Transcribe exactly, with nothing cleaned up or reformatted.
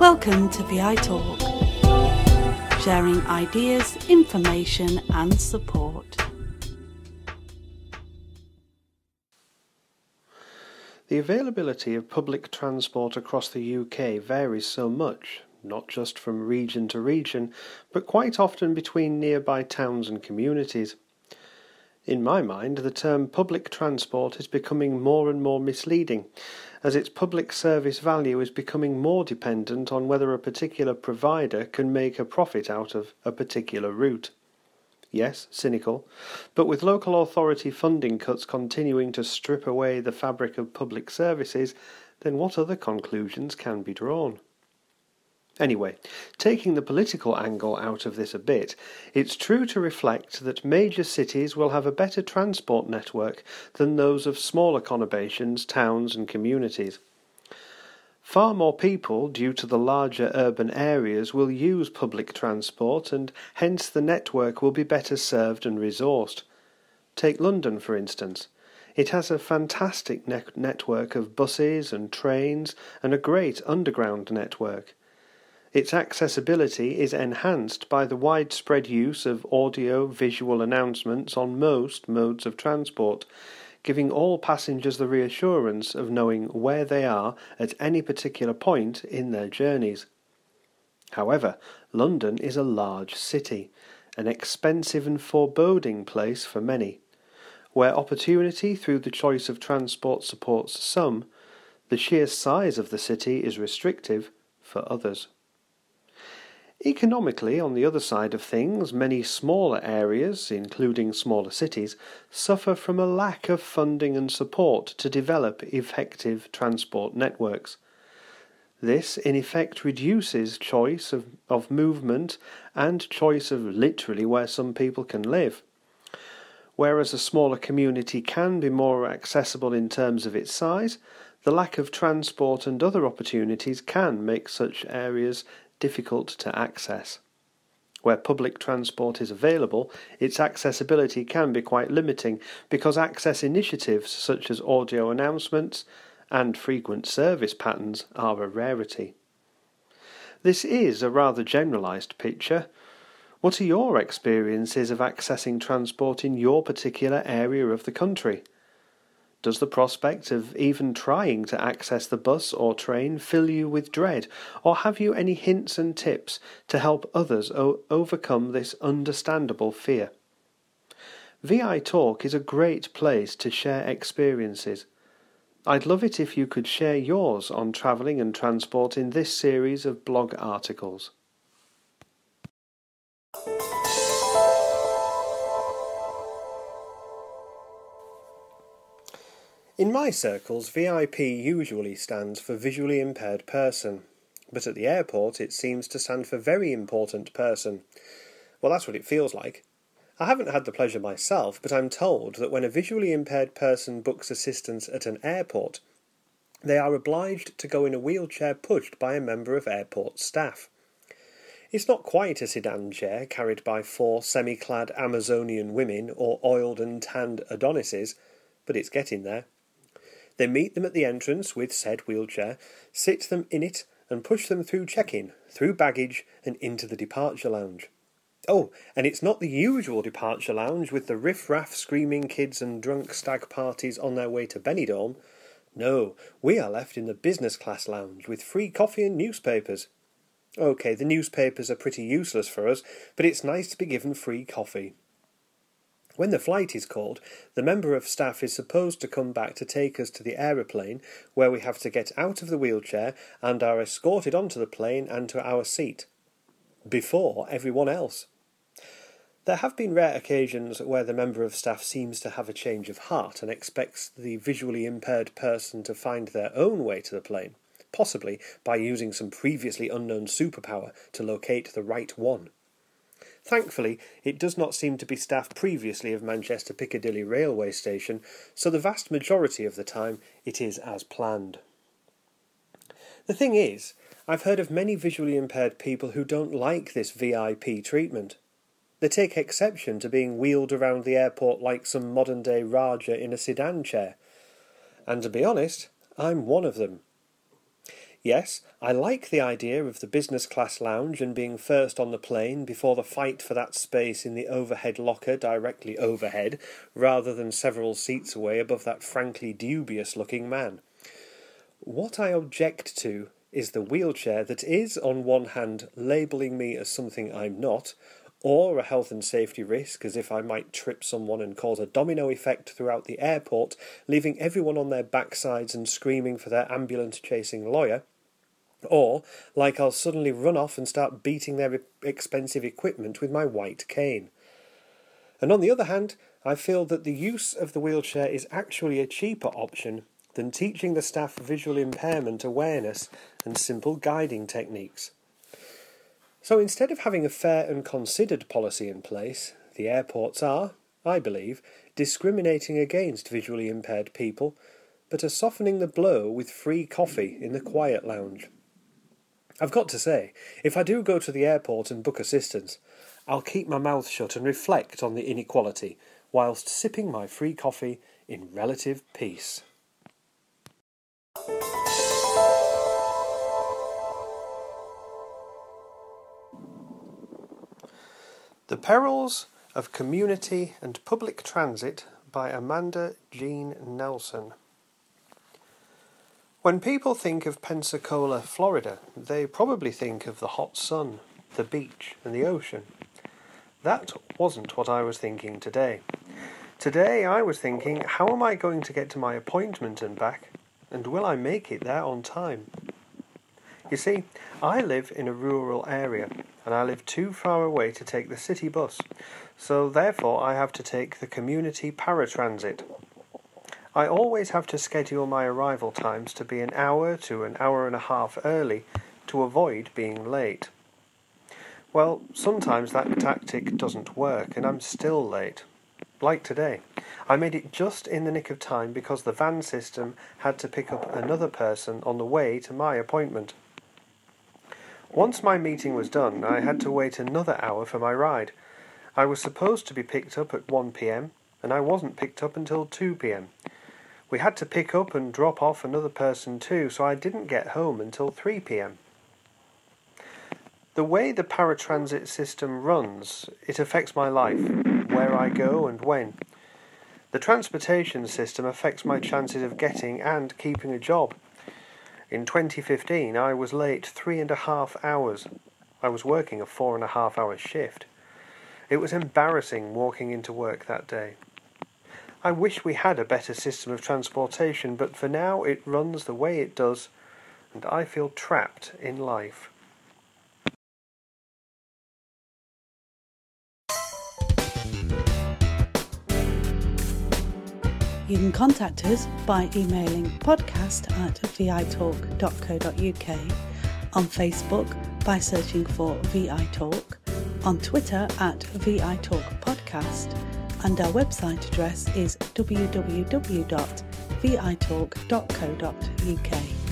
Welcome to V I Talk, sharing ideas, information and support. The availability of public transport across the U K varies so much, not just from region to region, but quite often between nearby towns and communities. In my mind, the term public transport is becoming more and more misleading, as its public service value is becoming more dependent on whether a particular provider can make a profit out of a particular route. Yes, cynical, but with local authority funding cuts continuing to strip away the fabric of public services, then what other conclusions can be drawn? Anyway, taking the political angle out of this a bit, it's true to reflect that major cities will have a better transport network than those of smaller conurbations, towns and communities. Far more people, due to the larger urban areas, will use public transport, and hence the network will be better served and resourced. Take London, for instance. It has a fantastic ne- network of buses and trains and a great underground network. Its accessibility is enhanced by the widespread use of audio-visual announcements on most modes of transport, giving all passengers the reassurance of knowing where they are at any particular point in their journeys. However, London is a large city, an expensive and foreboding place for many. Where opportunity through the choice of transport supports some, the sheer size of the city is restrictive for others. Economically, on the other side of things, many smaller areas, including smaller cities, suffer from a lack of funding and support to develop effective transport networks. This, in effect, reduces choice of, of movement and choice of literally where some people can live. Whereas a smaller community can be more accessible in terms of its size, the lack of transport and other opportunities can make such areas difficult to access. Where public transport is available, its accessibility can be quite limiting because access initiatives such as audio announcements and frequent service patterns are a rarity. This is a rather generalised picture. What are your experiences of accessing transport in your particular area of the country? Does the prospect of even trying to access the bus or train fill you with dread, or have you any hints and tips to help others o- overcome this understandable fear? V I Talk is a great place to share experiences. I'd love it if you could share yours on travelling and transport in this series of blog articles. In my circles, V I P usually stands for visually impaired person, but at the airport it seems to stand for very important person. Well, that's what it feels like. I haven't had the pleasure myself, but I'm told that when a visually impaired person books assistance at an airport, they are obliged to go in a wheelchair pushed by a member of airport staff. It's not quite a sedan chair carried by four semi-clad Amazonian women or oiled and tanned Adonises, but it's getting there. They meet them at the entrance with said wheelchair, sit them in it and push them through check-in, through baggage and into the departure lounge. Oh, and it's not the usual departure lounge with the riff-raff screaming kids and drunk stag parties on their way to Benidorm. No, we are left in the business class lounge with free coffee and newspapers. OK, the newspapers are pretty useless for us, but it's nice to be given free coffee. When the flight is called, the member of staff is supposed to come back to take us to the aeroplane, where we have to get out of the wheelchair and are escorted onto the plane and to our seat. Before everyone else. There have been rare occasions where the member of staff seems to have a change of heart and expects the visually impaired person to find their own way to the plane, possibly by using some previously unknown superpower to locate the right one. Thankfully, it does not seem to be staff previously of Manchester Piccadilly railway station, so the vast majority of the time it is as planned. The thing is, I've heard of many visually impaired people who don't like this V I P treatment. They take exception to being wheeled around the airport like some modern-day Raja in a sedan chair. And to be honest, I'm one of them. Yes, I like the idea of the business class lounge and being first on the plane before the fight for that space in the overhead locker directly overhead, rather than several seats away above that frankly dubious-looking man. What I object to is the wheelchair that is, on one hand, labelling me as something I'm not, or a health and safety risk, as if I might trip someone and cause a domino effect throughout the airport, leaving everyone on their backsides and screaming for their ambulance-chasing lawyer, or like I'll suddenly run off and start beating their expensive equipment with my white cane. And on the other hand, I feel that the use of the wheelchair is actually a cheaper option than teaching the staff visual impairment awareness and simple guiding techniques. So instead of having a fair and considered policy in place, the airports are, I believe, discriminating against visually impaired people, but are softening the blow with free coffee in the quiet lounge. I've got to say, if I do go to the airport and book assistance, I'll keep my mouth shut and reflect on the inequality, whilst sipping my free coffee in relative peace. The Perils of Community and Public Transit by Amanda Jean Nelson. When people think of Pensacola, Florida, they probably think of the hot sun, the beach, and the ocean. That wasn't what I was thinking today. Today I was thinking, how am I going to get to my appointment and back, and will I make it there on time? You see, I live in a rural area, and I live too far away to take the city bus, so therefore I have to take the community paratransit. I always have to schedule my arrival times to be an hour to an hour and a half early to avoid being late. Well, sometimes that tactic doesn't work, and I'm still late. Like today, I made it just in the nick of time because the van system had to pick up another person on the way to my appointment. Once my meeting was done, I had to wait another hour for my ride. I was supposed to be picked up at one p.m, and I wasn't picked up until two p.m. We had to pick up and drop off another person too, so I didn't get home until three p.m. The way the paratransit system runs, it affects my life, where I go and when. The transportation system affects my chances of getting and keeping a job. In twenty fifteen, I was late three and a half hours. I was working a four and a half hour shift. It was embarrassing walking into work that day. I wish we had a better system of transportation, but for now it runs the way it does, and I feel trapped in life. You can contact us by emailing podcast at vitalk dot co dot uk, on Facebook by searching for ViTalk, on Twitter at ViTalkPodcast, and our website address is w w w dot vitalk dot co dot uk.